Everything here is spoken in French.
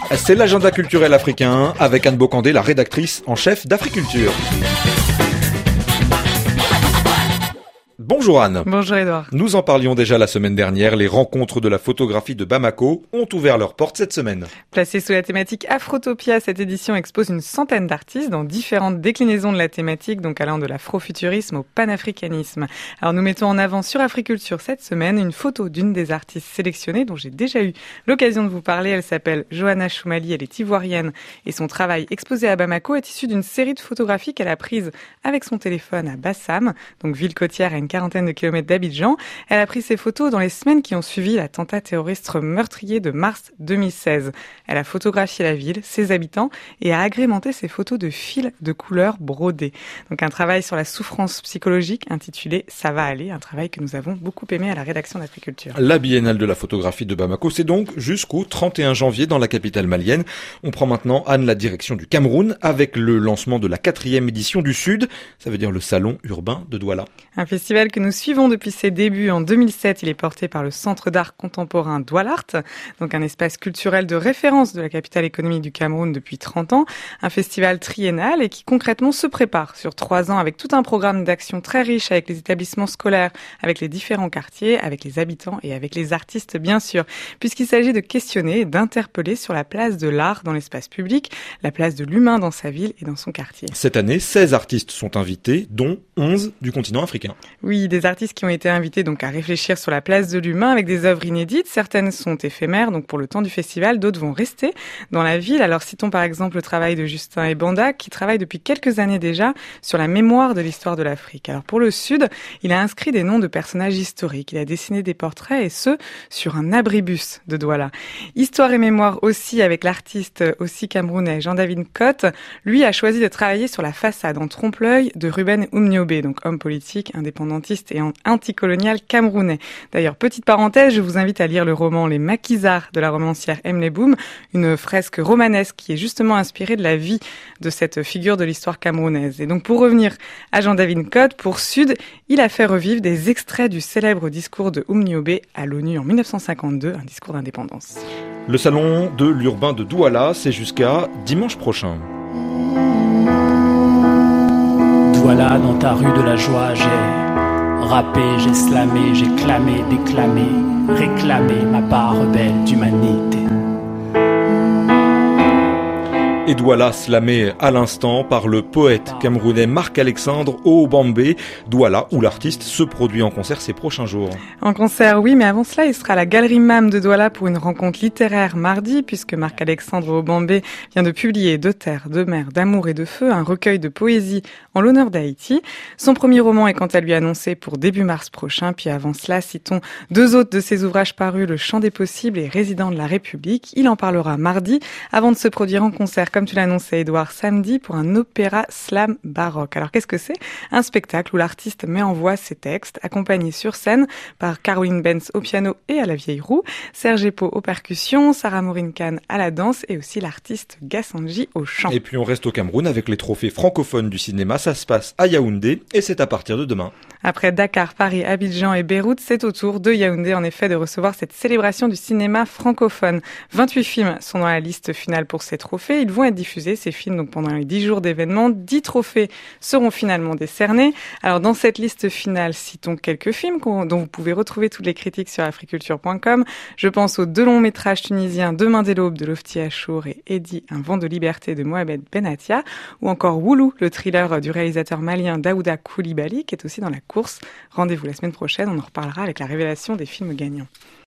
C'est l'agenda culturel africain avec Anne Bocandé, la rédactrice en chef d'Africulture. Bonjour Anne. Bonjour Edouard. Nous en parlions déjà la semaine dernière, les rencontres de la photographie de Bamako ont ouvert leurs portes cette semaine. Placée sous la thématique Afrotopia, cette édition expose une centaine d'artistes dans différentes déclinaisons de la thématique, donc allant de l'afrofuturisme au panafricanisme. Alors nous mettons en avant sur Africulture cette semaine une photo d'une des artistes sélectionnées dont j'ai déjà eu l'occasion de vous parler. Elle s'appelle Johanna Choumali, elle est ivoirienne et son travail exposé à Bamako est issu d'une série de photographies qu'elle a prises avec son téléphone à Bassam, donc ville côtière à une quarantaine de kilomètres d'Abidjan. Elle a pris ces photos dans les semaines qui ont suivi l'attentat terroriste meurtrier de mars 2016. Elle a photographié la ville, ses habitants et a agrémenté ces photos de fils de couleurs brodés. Donc un travail sur la souffrance psychologique intitulé Ça va aller, un travail que nous avons beaucoup aimé à la rédaction d'Africulture. La biennale de la photographie de Bamako, c'est donc jusqu'au 31 janvier dans la capitale malienne. On prend maintenant, Anne, la direction du Cameroun avec le lancement de la 4e édition du Sud, ça veut dire le salon urbain de Douala. Un festival que nous suivons depuis ses débuts en 2007. Il est porté par le Centre d'art contemporain Doualart, donc un espace culturel de référence de la capitale économique du Cameroun depuis 30 ans. Un festival triennal et qui concrètement se prépare sur 3 ans avec tout un programme d'action très riche avec les établissements scolaires, avec les différents quartiers, avec les habitants et avec les artistes bien sûr, puisqu'il s'agit de questionner et d'interpeller sur la place de l'art dans l'espace public, la place de l'humain dans sa ville et dans son quartier. Cette année, 16 artistes sont invités, dont 11 du continent africain. Oui, des artistes qui ont été invités donc à réfléchir sur la place de l'humain avec des œuvres inédites. Certaines sont éphémères, donc pour le temps du festival, d'autres vont rester dans la ville. Alors citons par exemple le travail de Justin Ebanda qui travaille depuis quelques années déjà sur la mémoire de l'histoire de l'Afrique. Alors pour le Sud, il a inscrit des noms de personnages historiques. Il a dessiné des portraits et ce, sur un abribus de Douala. Histoire et mémoire aussi avec l'artiste aussi camerounais Jean-David Cotte. Lui a choisi de travailler sur la façade en trompe-l'œil de Ruben Oumniobé, donc homme politique, indépendantiste et anticolonial camerounais. D'ailleurs, petite parenthèse, je vous invite à lire le roman Les Maquisards de la romancière Emily Boom, une fresque romanesque qui est justement inspirée de la vie de cette figure de l'histoire camerounaise. Et donc pour revenir à Jean-David Cotte, pour Sud, il a fait revivre des extraits du célèbre discours de Oumniobé à l'ONU en 1952, un discours d'indépendance. Le salon de l'urbain de Douala, c'est jusqu'à dimanche prochain. Douala, dans ta rue de la joie, j'ai rappé, j'ai slamé, j'ai clamé, déclamé, réclamé ma part rebelle d'humanité. Et Douala slamé à l'instant par le poète camerounais Marc-Alexandre Obambé. Douala, où l'artiste se produit en concert ces prochains jours. En concert, oui, mais avant cela, il sera à la Galerie MAM de Douala pour une rencontre littéraire mardi, puisque Marc-Alexandre Obambé vient de publier De terre, de mer, d'amour et de feu, un recueil de poésie en l'honneur d'Haïti. Son premier roman est quant à lui annoncé pour début mars prochain, puis avant cela, citons 2 autres de ses ouvrages parus, Le Chant des possibles et Résident de la République. Il en parlera mardi, avant de se produire en concert, comme tu l'as annoncé, Edouard, samedi pour un opéra slam baroque. Alors qu'est-ce que c'est ? Un spectacle où l'artiste met en voix ses textes, accompagné sur scène par Caroline Benz au piano et à la vieille roue, Serge Epo aux percussions, Sarah Morin-Khan à la danse et aussi l'artiste Gassanji au chant. Et puis on reste au Cameroun avec les trophées francophones du cinéma. Ça se passe à Yaoundé et c'est à partir de demain. Après Dakar, Paris, Abidjan et Beyrouth, c'est au tour de Yaoundé en effet de recevoir cette célébration du cinéma francophone. 28 films sont dans la liste finale pour ces trophées. Ils vont être diffusés, ces films, donc pendant les 10 jours d'événements. 10 trophées seront finalement décernés. Alors dans cette liste finale, citons quelques films dont vous pouvez retrouver toutes les critiques sur africulture.com. Je pense aux 2 longs métrages tunisiens Demain dès l'aube de Lofti Achour et Eddy, un vent de liberté de Mohamed Benatia, ou encore Woulou, le thriller du réalisateur malien Daouda Coulibaly, qui est aussi dans la course. Rendez-vous la semaine prochaine, on en reparlera avec la révélation des films gagnants.